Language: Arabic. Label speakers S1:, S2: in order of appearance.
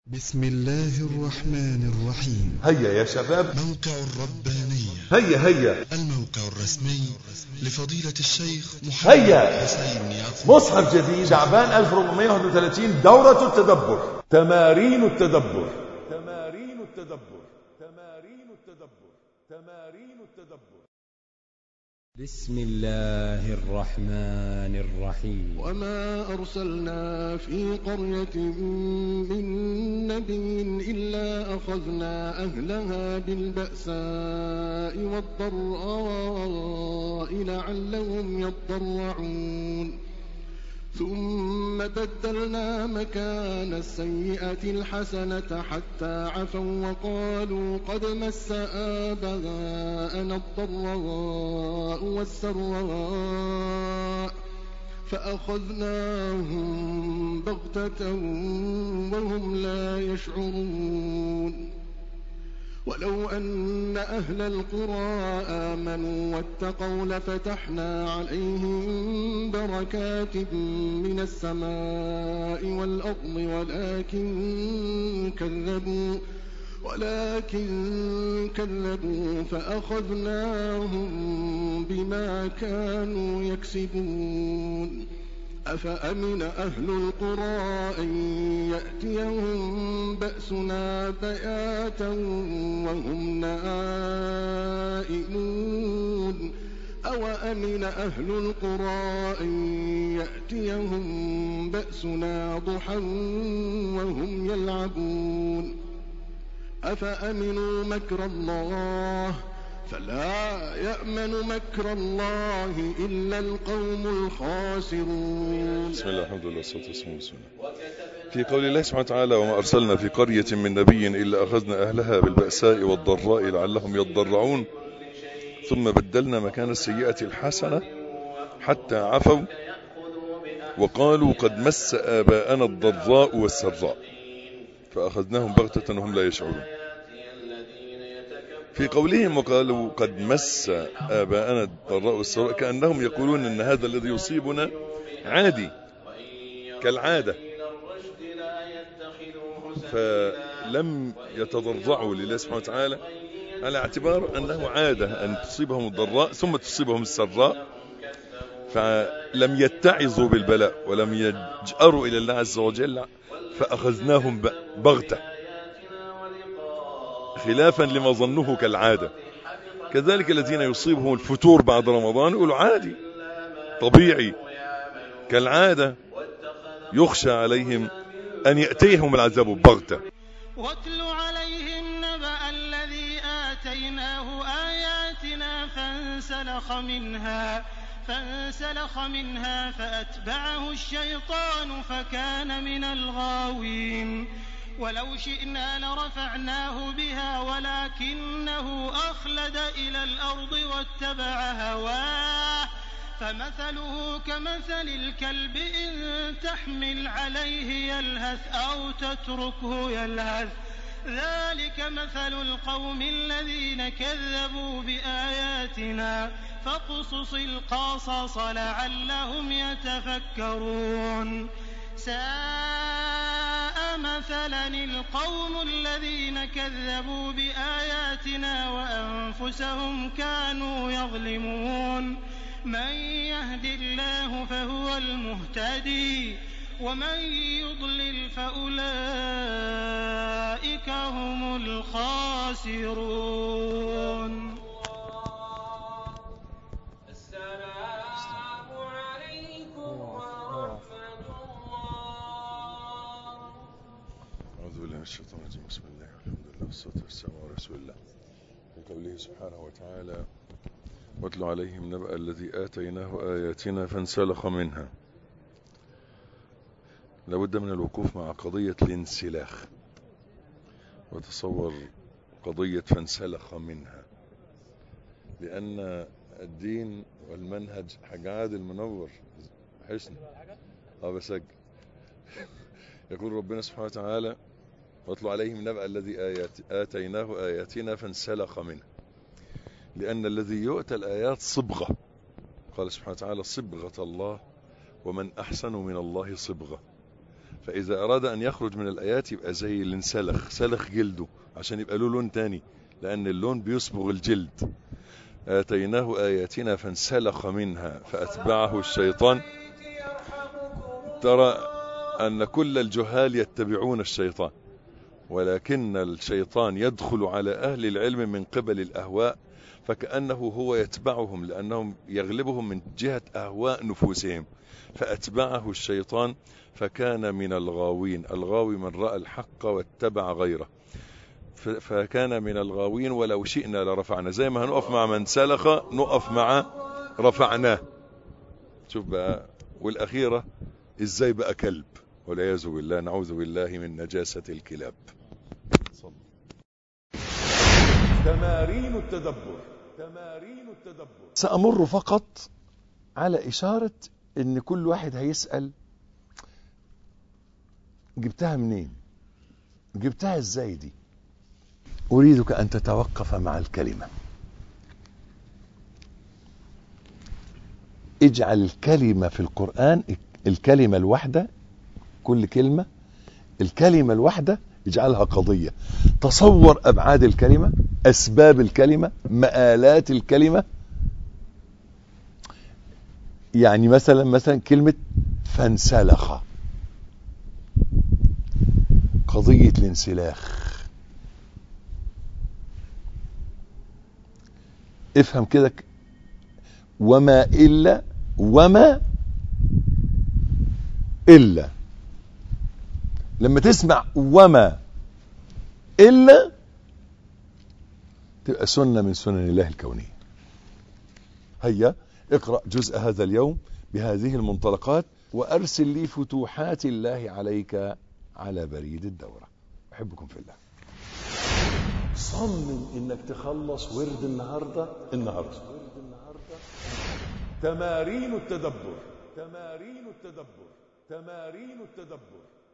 S1: بسم الله الرحمن الرحيم.
S2: هيا يا شباب،
S1: موقع الربانية.
S2: هيا
S1: الموقع الرسمي لفضيلة الشيخ محمد
S2: هيا
S1: حسين يعقوب.
S2: مصحف جديد شعبان 1431. دورة التدبر، تمارين التدبر، تمارين التدبر، تمارين التدبر، تمارين التدبر.
S3: بسم الله الرحمن الرحيم.
S4: وما أرسلنا في قرية من نبي إلا أخذنا أهلها بالبأساء والضراء لعلهم يضرعون ثم بدلنا مكان السيئة الحسنة حتى عفوا وقالوا قد مس آباءنا الضراء والسراء فأخذناهم بغتة وهم لا يشعرون ولو أن أهل القرى آمنوا واتقوا لفتحنا عليهم بركات من السماء والأرض ولكن كذبوا فأخذناهم بما كانوا يكسبون أفأمن أهل القرى أن يأتيهم بأسنا بياتا وهم نائمون أوأمن أهل القرى أن يأتيهم بأسنا ضحى وهم يلعبون أفأمنوا مكر الله فلا يأمن مكر الله إلا القوم الخاسرون.
S2: بسم الله الحمد لله والصلاة والسلام على رسول الله. في قول الله سبحانه وتعالى: وما أرسلنا في قرية من نبي إلا أخذنا أهلها بالبأساء والضراء لعلهم يضرعون ثم بدلنا مكان السيئة الحسنة حتى عفوا وقالوا قد مس آباءنا الضراء والسراء فأخذناهم بغتة وهم لا يشعرون. في قولهم وقالوا قد مس آباءنا الضراء والسراء كأنهم يقولون أن هذا الذي يصيبنا عادي كالعادة، فلم يتضرعوا لله سبحانه وتعالى على اعتبار أنه عادة أن تصيبهم الضراء ثم تصيبهم السراء، فلم يتعظوا بالبلاء ولم يجأروا إلى الله عز وجل فأخذناهم بغتة خلافا لما ظنوه كالعادة. كذلك الذين يصيبهم الفتور بعد رمضان يقولوا عادي طبيعي كالعادة، يخشى عليهم أن يأتيهم العذاب بغتة.
S5: واتل عليهم نبأ الذي آتيناه آياتنا فانسلخ منها فأتبعه الشيطان فكان من الغاوين ولو شئنا لرفعناه بها ولكنه أخلد إلى الأرض واتبع هواه فمثله كمثل الكلب إن تحمل عليه يلهث أو تتركه يلهث ذلك مثل القوم الذين كذبوا بآياتنا فاقصص القصص لعلهم يتفكرون. ساء مثلا القوم الذين كذبوا بآياتنا وأنفسهم كانوا يظلمون. من يهد الله فهو المهتدي ومن يضلل فأولئك هم الخاسرون. السلام عليكم ورحمة الله.
S2: أعوذ بالله من الشيطان الرجيم. بسم الله والحمد لله والصلاة والسلام على رسول الله. في قوله سبحانه وتعالى: واتل عليهم نبأ الذي آتيناه آياتنا فانسلخ منها. لابد من الوقوف مع قضية الانسلاخ، وتصور قضية فانسلخ منها، لأن الدين والمنهج حاج عادل منور حسن بسجل. يقول ربنا سبحانه وتعالى: واتل عليهم نبأ الذي آتيناه آياتنا فانسلخ منها، لأن الذي يؤتى الآيات صبغة. قال سبحانه وتعالى: صبغة الله ومن أحسن من الله صبغة. فإذا أراد أن يخرج من الآيات يبقى زي اللي انسلخ، سلخ جلده عشان يبقى له لون تاني، لأن اللون بيصبغ الجلد. آتيناه آياتنا فانسلخ منها فأتبعه الشيطان. ترى أن كل الجهال يتبعون الشيطان، ولكن الشيطان يدخل على أهل العلم من قبل الأهواء، فكأنه هو يتبعهم لأنهم يغلبهم من جهة أهواء نفوسهم. فأتبعه الشيطان فكان من الغاوين. الغاوي من رأى الحق واتبع غيره، فكان من الغاوين. ولو شئنا لرفعنا، زي ما هنقف مع من سلخ نقف مع رفعناه. شوف بقى، والأخيرة إزاي بقى كلب، والعياذ بالله، نعوذ بالله من نجاسة الكلاب.
S6: تمارين التدبر. تمارين التدبر.
S2: سأمر فقط على إشارة إن كل واحد هيسأل جبتها منين، جبتها إزاي دي. أريدك أن تتوقف مع الكلمة. اجعل الكلمة في القرآن، الكلمة الواحدة، كل كلمة الكلمة الواحدة اجعلها قضية. تصور أبعاد الكلمة، أسباب الكلمة، مآلات الكلمة. يعني مثلا كلمة فانسلخ، قضية الانسلاخ. افهم كده، وما إلا لما تسمع وما إلا تبقى سنة من سنن الله الكونية. هيا اقرأ جزء هذا اليوم بهذه المنطلقات، وأرسل لي فتوحات الله عليك على بريد الدورة. أحبكم في الله. صمم إنك تخلص ورد النهاردة.
S6: تمارين التدبر. تمارين التدبر. تمارين التدبر.